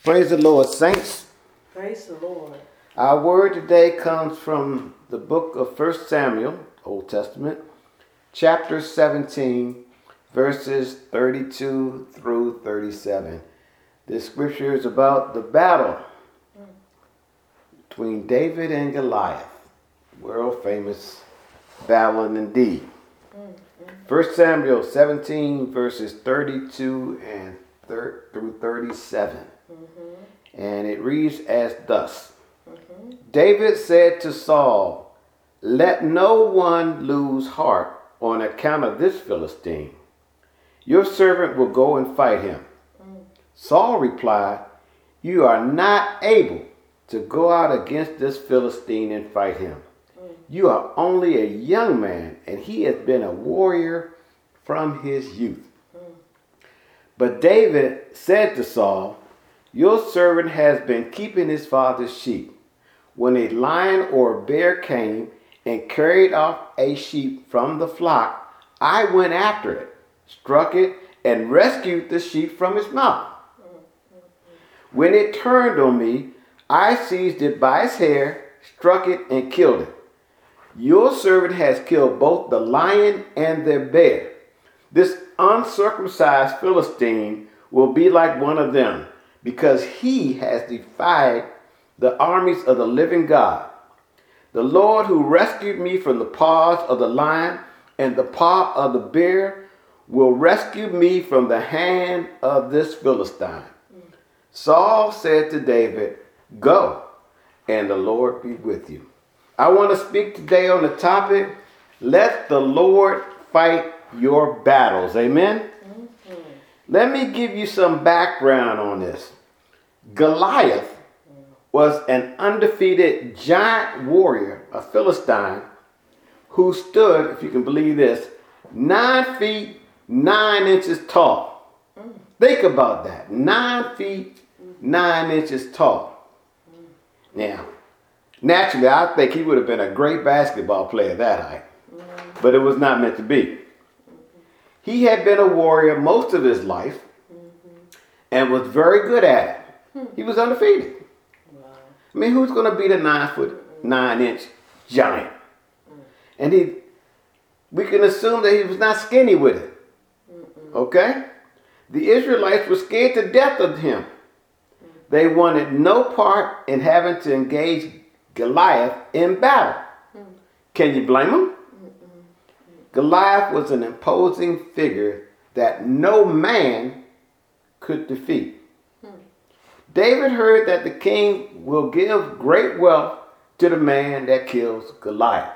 Praise the Lord, saints. Praise the Lord. Our word today comes from the book of 1 Samuel, Old Testament, chapter 17, verses 32 through 37. This scripture is about the battle between David and Goliath. World famous battle indeed. 1 Samuel 17, verses 32 and through 37. And it reads as thus. David said to Saul, "Let no one lose heart on account of this Philistine. Your servant will go and fight him." Saul replied, "You are not able to go out against this Philistine and fight him. You are only a young man, and he has been a warrior from his youth." But David said to Saul, "Your servant has been keeping his father's sheep. When a lion or a bear came and carried off a sheep from the flock, I went after it, struck it, and rescued the sheep from its mouth. When it turned on me, I seized it by its hair, struck it, and killed it. Your servant has killed both the lion and the bear. This uncircumcised Philistine will be like one of them, because he has defied the armies of the living God. The Lord who rescued me from the paws of the lion and the paw of the bear will rescue me from the hand of this Philistine." Saul said to David, "Go, and the Lord be with you." I want to speak today on the topic, let the Lord fight your battles. Amen? Let me give you some background on this. Goliath was an undefeated giant warrior, a Philistine, who stood, if you can believe this, 9 feet 9 inches tall. Think about that. 9 feet 9 inches tall. Now, naturally, I think he would have been a great basketball player that height, but it was not meant to be. He had been a warrior most of his life and was very good at it. He was undefeated. I mean, who's going to beat a 9 foot 9 inch giant? And we can assume that he was not skinny with it. Okay? The Israelites were scared to death of him. They wanted no part in having to engage Goliath in battle. Can you blame them? Goliath was an imposing figure that no man could defeat. David heard that the king will give great wealth to the man that kills Goliath.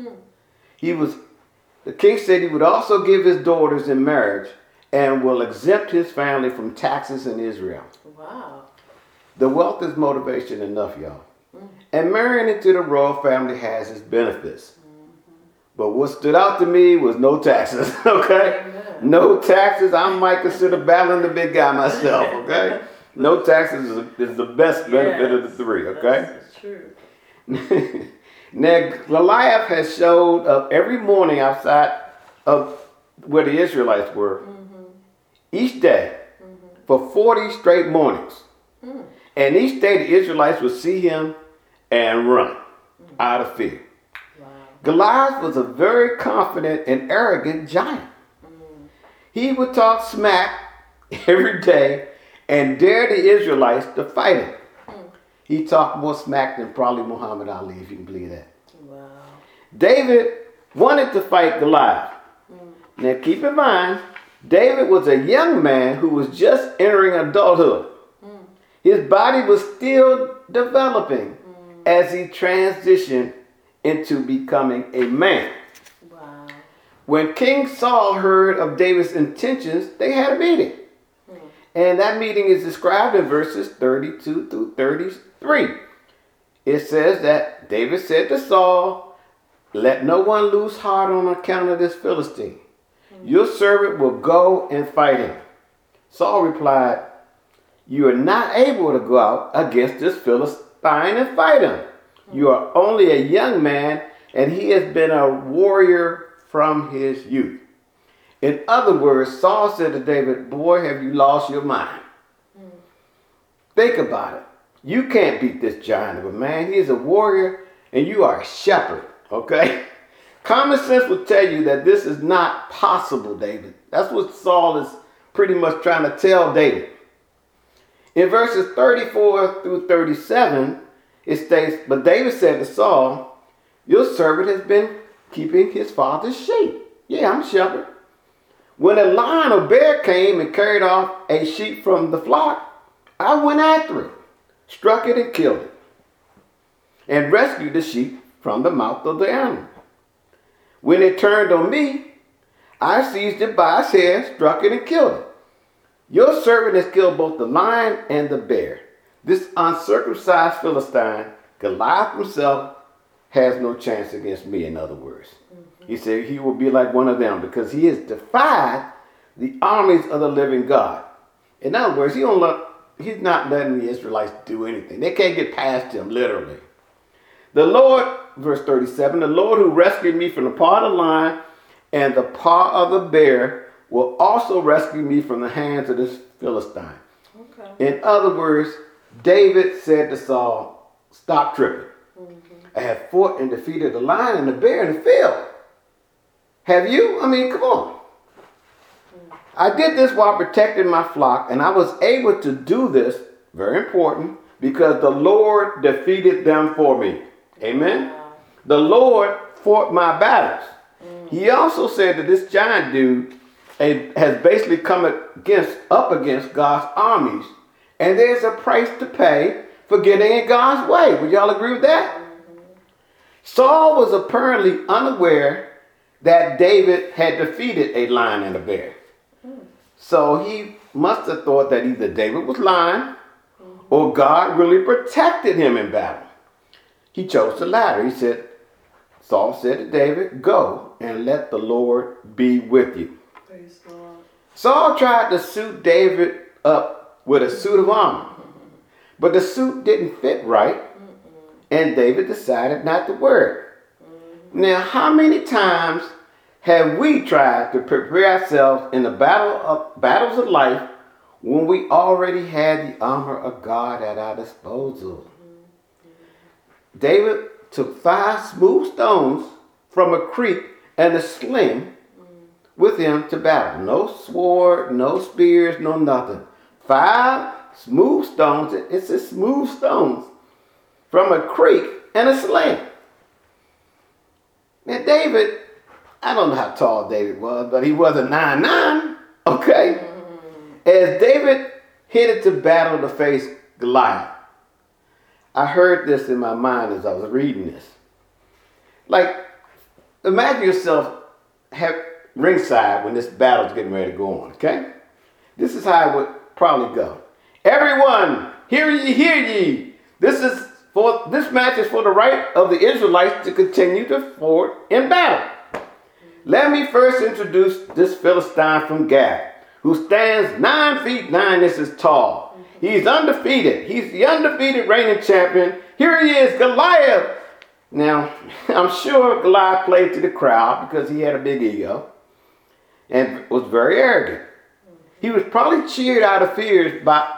The king said he would also give his daughters in marriage and will exempt his family from taxes in Israel. Wow. The wealth is motivation enough, y'all. And marrying into the royal family has its benefits. But what stood out to me was no taxes, okay? Amen. No taxes. I might consider battling the big guy myself, okay? No taxes is the best benefit of the three, okay? That's true. Now, Goliath has showed up every morning outside of where the Israelites were, each day, for 40 straight mornings. And each day the Israelites would see him and run out of fear. Wow. Goliath was a very confident and arrogant giant. He would talk smack every day and dare the Israelites to fight him. He talked more smack than probably Muhammad Ali, if you can believe that. Wow. David wanted to fight Goliath. Now keep in mind, David was a young man who was just entering adulthood. His body was still developing as he transitioned into becoming a man. Wow. When King Saul heard of David's intentions, they had a meeting. And that meeting is described in verses 32 through 33. It says that David said to Saul, "Let no one lose heart on account of this Philistine. Your servant will go and fight him." Saul replied, "You are not able to go out against this Philistine and fight him. You are only a young man, and he has been a warrior from his youth." In other words, Saul said to David, "Boy, have you lost your mind." Think about it. You can't beat this giant of a man. He is a warrior and you are a shepherd, okay? Common sense will tell you that this is not possible, David. That's what Saul is pretty much trying to tell David. In verses 34 through 37, it states, but David said to Saul, your servant has been keeping his father's sheep. Yeah, I'm a shepherd. When a lion or bear came and carried off a sheep from the flock, I went after it, struck it and killed it, and rescued the sheep from the mouth of the animal. When it turned on me, I seized it by its head, struck it and killed it. Your servant has killed both the lion and the bear. This uncircumcised Philistine, Goliath himself, has no chance against me, in other words. He said he will be like one of them because he has defied the armies of the living God. In other words, he's not letting the Israelites do anything. They can't get past him, literally. The Lord, verse 37, the Lord who rescued me from the paw of the lion and the paw of the bear will also rescue me from the hands of this Philistine. Okay. In other words, David said to Saul, stop tripping. I have fought and defeated the lion and the bear in the field. Have you? I mean, come on. I did this while protecting my flock, and I was able to do this, very important, because the Lord defeated them for me. Amen? Wow. The Lord fought my battles. He also said that this giant dude has basically come up against God's armies, and there's a price to pay for getting in God's way. Would y'all agree with that? Saul was apparently unaware that David had defeated a lion and a bear. So he must have thought that either David was lying or God really protected him in battle. He chose the latter. Saul said to David, go and let the Lord be with you. Praise God. Saul tried to suit David up with a suit of armor, but the suit didn't fit right, and David decided not to wear it. Now, how many times have we tried to prepare ourselves in the battles of life when we already had the armor of God at our disposal? David took 5 smooth stones from a creek and a sling with him to battle. No sword, no spears, no nothing. 5 smooth stones. It says smooth stones from a creek and a sling. Now David, I don't know how tall David was, but he wasn't 9'9", okay? As David headed to battle to face Goliath, I heard this in my mind as I was reading this. Like, imagine yourself ringside when this battle's getting ready to go on, okay? This is how it would probably go. Everyone, hear ye. This match is for the right of the Israelites to continue to forward in battle. Let me first introduce this Philistine from Gath, who stands 9 feet 9 inches tall. He's undefeated. He's the undefeated reigning champion. Here he is, Goliath. Now, I'm sure Goliath played to the crowd because he had a big ego and was very arrogant. He was probably cheered out of fear by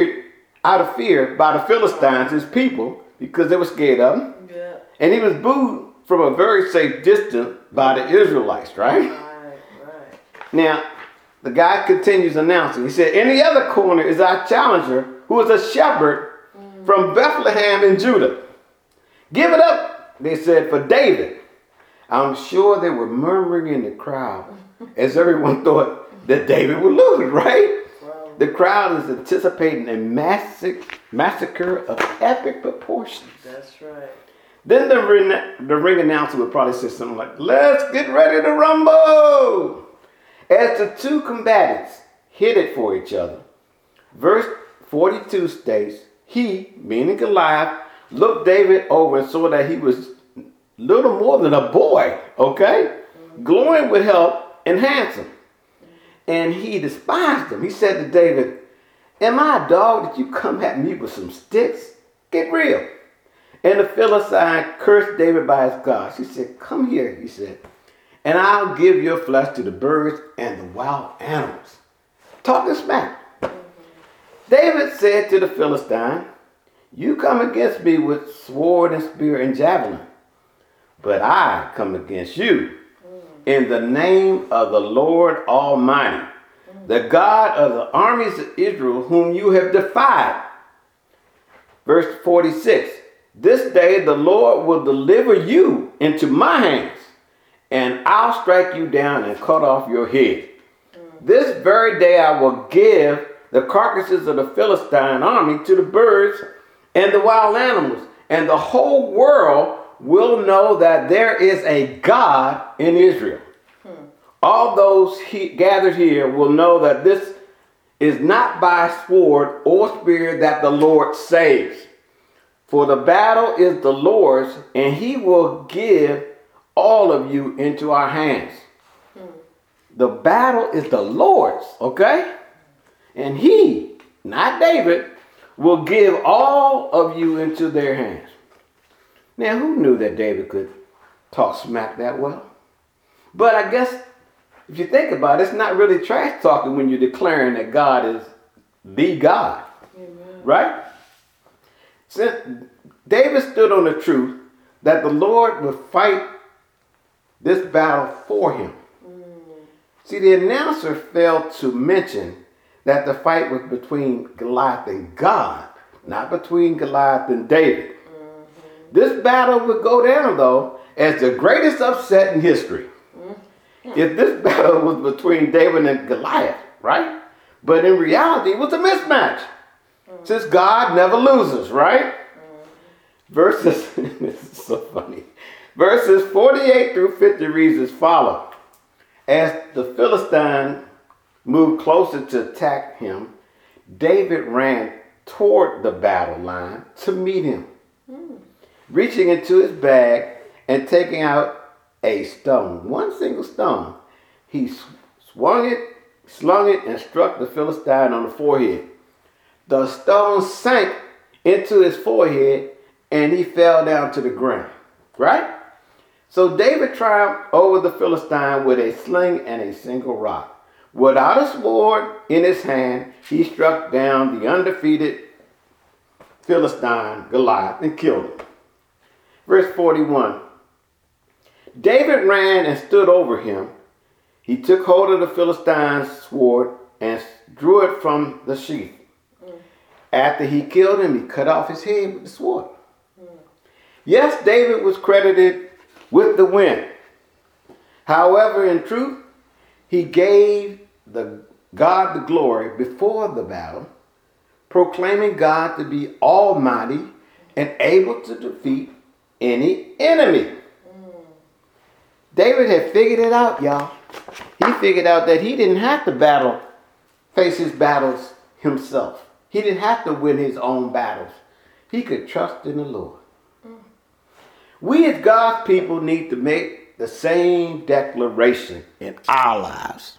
the Philistines, his people, because they were scared of him. Yeah. And he was booed from a very safe distance by the Israelites, right? Right. Now, the guy continues announcing. He said, in the other corner is our challenger, who is a shepherd from Bethlehem in Judah. Give it up, they said, for David. I'm sure they were murmuring in the crowd as everyone thought that David would lose, right? Wow. The crowd is anticipating a massacre of epic proportions. That's right. Then the ring announcer would probably say something like, let's get ready to rumble. As the two combatants headed for each other, verse 42 states, he, meaning Goliath, looked David over and saw that he was little more than a boy, okay? Glowing with health and handsome. And he despised him. He said to David, am I a dog that you come at me with some sticks? Get real. And the Philistine cursed David by his gods. He said, come here, he said, and I'll give your flesh to the birds and the wild animals. Talking smack. David said to the Philistine, "You come against me with sword and spear and javelin, but I come against you in the name of the Lord Almighty, the God of the armies of Israel, whom you have defied." Verse 46, "This day the Lord will deliver you into my hands, and I'll strike you down and cut off your head. This very day I will give the carcasses of the Philistine army to the birds and the wild animals, and the whole world will know that there is a God in Israel. All those gathered here will know that this is not by sword or spear that the Lord saves. For the battle is the Lord's, and he will give all of you into our hands." The battle is the Lord's, okay? And he, not David, will give all of you into their hands. Now, who knew that David could talk smack that well? But I guess if you think about it, it's not really trash talking when you're declaring that God is the God. Amen. Right? Since David stood on the truth that the Lord would fight this battle for him. See, the announcer failed to mention that the fight was between Goliath and God, not between Goliath and David. This battle would go down, though, as the greatest upset in history. If this battle was between David and Goliath, right? But in reality, it was a mismatch. Since God never loses, right? Verses, this is so funny. Verses 48 through 50 reads as follow. As the Philistine moved closer to attack him, David ran toward the battle line to meet him. Reaching into his bag and taking out a stone, one single stone, he slung it, and struck the Philistine on the forehead. The stone sank into his forehead, and he fell down to the ground. Right? So David triumphed over the Philistine with a sling and a single rock. Without a sword in his hand, he struck down the undefeated Philistine, Goliath, and killed him. Verse 41. David ran and stood over him. He took hold of the Philistine's sword and drew it from the sheath. After he killed him, he cut off his head with the sword. Yes, David was credited with the win. However, in truth, he gave God the glory before the battle, proclaiming God to be almighty and able to defeat any enemy. David had figured it out, y'all. He figured out that he didn't have to face his battles himself. He didn't have to win his own battles. He could trust in the Lord. We as God's people need to make the same declaration in our lives.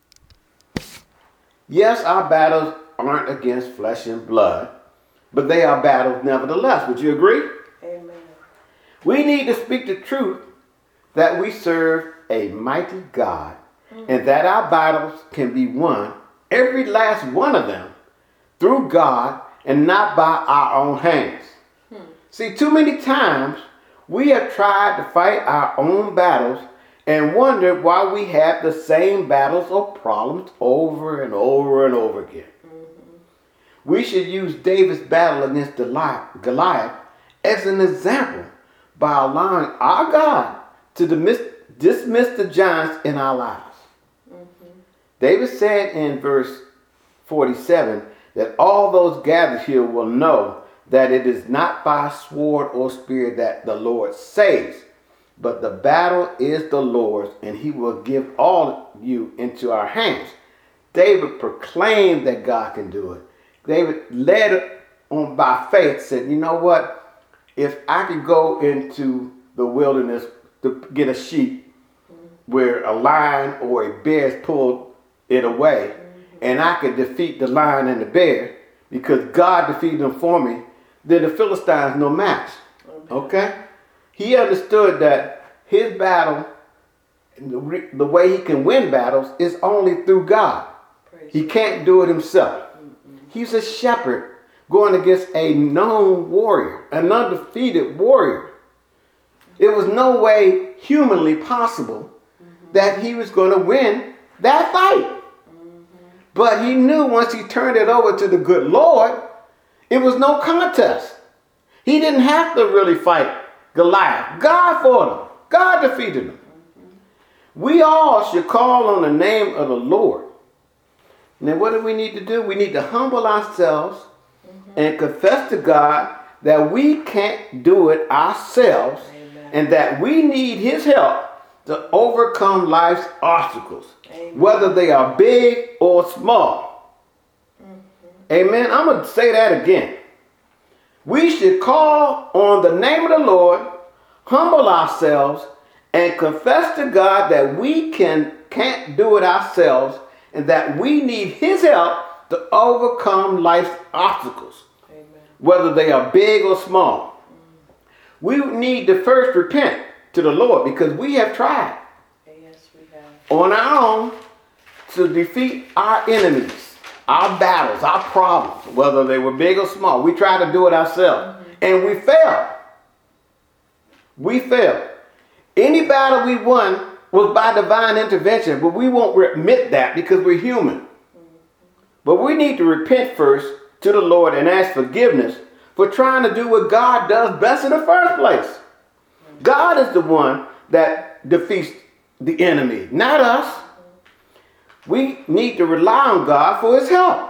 Yes, our battles aren't against flesh and blood, but they are battles nevertheless. Would you agree? Amen. We need to speak the truth that we serve a mighty God and that our battles can be won, every last one of them, through God and not by our own hands. See, too many times we have tried to fight our own battles and wondered why we have the same battles or problems over and over and over again. We should use David's battle against Goliath as an example by allowing our God to dismiss the giants in our lives. David said in verse 47 that all those gathered here will know that it is not by sword or spear that the Lord saves, but the battle is the Lord's, and he will give all of you into our hands. David proclaimed that God can do it. David led on by faith, said, you know what? If I could go into the wilderness to get a sheep where a lion or a bear has pulled it away, and I could defeat the lion and the bear because God defeated them for me, then the Philistines no match. Okay? He understood that his battle, the way he can win battles, is only through God. He can't do it himself. He's a shepherd going against a known warrior, an undefeated warrior. It was no way humanly possible that he was going to win that fight. But he knew once he turned it over to the good Lord, it was no contest. He didn't have to really fight Goliath. God fought him. God defeated him. We all should call on the name of the Lord. Now what do we need to do? We need to humble ourselves and confess to God that we can't do it ourselves. Amen. And that we need his help to overcome life's obstacles, Amen. whether they are big or small. Amen. I'm going to say that again. We should call on the name of the Lord, humble ourselves, and confess to God that we can't do it ourselves and that we need his help to overcome life's obstacles, Amen. whether they are big or small. We need to first repent to the Lord because we have tried Yes, we have. on our own to defeat our enemies, our battles, our problems, whether they were big or small. We tried to do it ourselves and we failed. We failed. Any battle we won was by divine intervention, but we won't admit that because we're human. But we need to repent first to the Lord and ask forgiveness for trying to do what God does best in the first place. God is the one that defeats the enemy, not us. We need to rely on God for his help.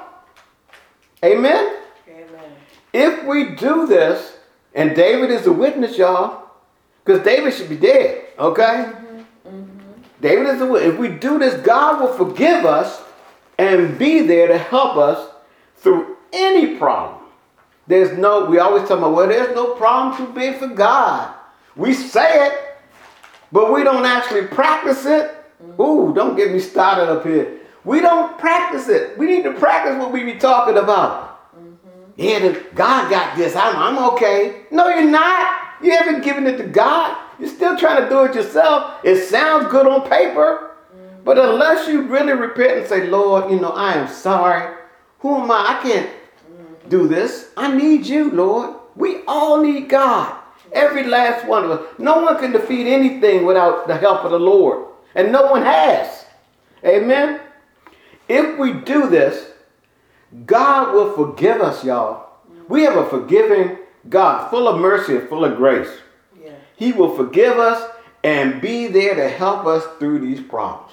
Amen? Amen. If we do this, and David is a witness, y'all, because David should be dead, okay? David is a witness. If we do this, God will forgive us and be there to help us through any problem. We always talk about, well, there's no problem too big for God. We say it, but we don't actually practice it. Ooh, don't get me started up here. We don't practice it. We need to practice what we be talking about. Yeah, God got this. I'm okay. No, you're not. You haven't given it to God. You're still trying to do it yourself. It sounds good on paper. But unless you really repent and say, Lord, I am sorry. Who am I? I can't do this. I need you, Lord. We all need God. Every last one of us. No one can defeat anything without the help of the Lord. And no one has. Amen? If we do this, God will forgive us, y'all. We have a forgiving God, full of mercy and full of grace. Yeah. He will forgive us and be there to help us through these problems.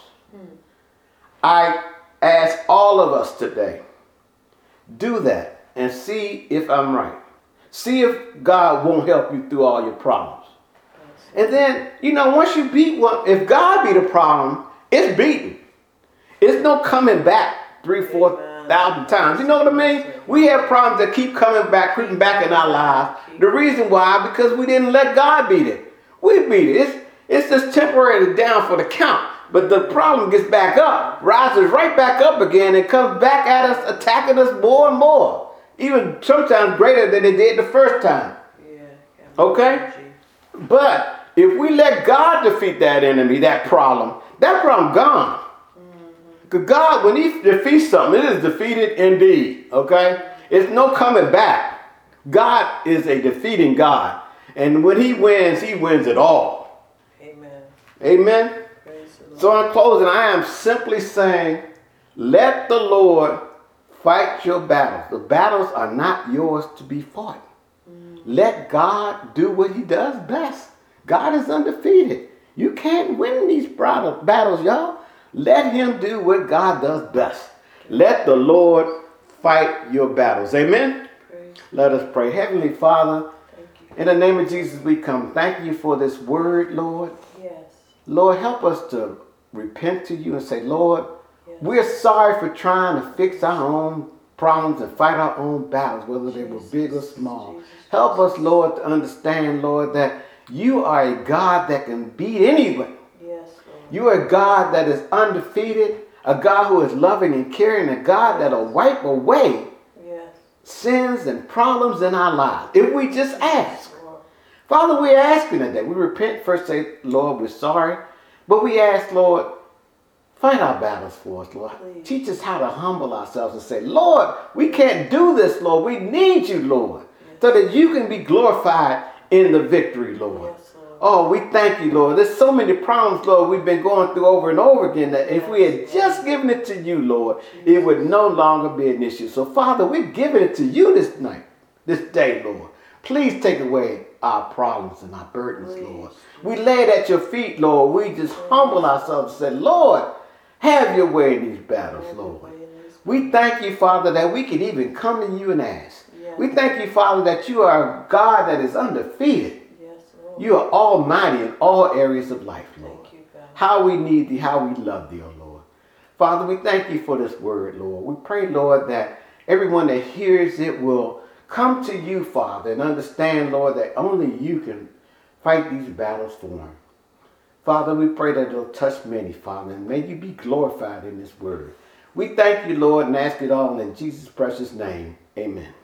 I ask all of us today, do that and see if I'm right. See if God won't help you through all your problems. And then, once you beat one, if God beat a problem, it's beaten. It's no coming back 3,000-4,000 times. You know what I mean? We have problems that keep coming back, creeping back in our lives. The reason why, because we didn't let God beat it. We beat it. It's just temporarily down for the count. But the problem gets back up, rises right back up again, and comes back at us, attacking us more and more. Even sometimes greater than it did the first time. Yeah. Okay? But if we let God defeat that enemy, that problem gone. Because God, when he defeats something, it is defeated indeed. Okay? It's no coming back. God is a defeating God. And when he wins it all. Amen. Amen? Praise the Lord. So in closing, I am simply saying, let the Lord fight your battles. The battles are not yours to be fought. Let God do what he does best. God is undefeated. You can't win these battles, y'all. Let him do what God does best. Let the Lord fight your battles. Amen? Praise. Let us pray. Heavenly Father, Thank you. in the name of Jesus we come. Thank you for this word, Lord. Yes. Lord, help us to repent to you and say, Lord, Yes. we're sorry for trying to fix our own problems and fight our own battles, whether they were big or small. Jesus. Help us, Lord, to understand, Lord, that you are a God that can beat anyone. Yes, Lord. You are a God that is undefeated, a God who is loving and caring, a God that will wipe away Yes. sins and problems in our lives if we just ask. Lord. Father, we're asking today. We repent first, say, Lord, we're sorry. But we ask, Lord, Fight our battles for us, Lord. Please. Teach us how to humble ourselves and say, Lord, we can't do this, Lord. We need you, Lord, so that you can be glorified in the victory, Lord. Yes, Lord. Oh, we thank you, Lord. There's so many problems, Lord, we've been going through over and over again that if we had just given it to you, Lord, it would no longer be an issue. So, Father, we're giving it to you this night, this day, Lord. Please take away our problems and our burdens, Please. Lord. We lay it at your feet, Lord. We just humble ourselves and say, Lord, have your way in these battles, Have your Lord. way in this We thank you, Father, that we can even come to you and ask. Yes. We thank you, Father, that you are a God that is undefeated. Yes, Lord. You are almighty in all areas of life, Lord. Thank you, God. How we need thee, how we love thee, oh Lord. Father, we thank you for this word, Lord. We pray, Lord, that everyone that hears it will come to you, Father, and understand, Lord, that only you can fight these battles for them. Father, we pray that it'll touch many, Father, and may you be glorified in this word. We thank you, Lord, and ask it all in Jesus' precious name. Amen.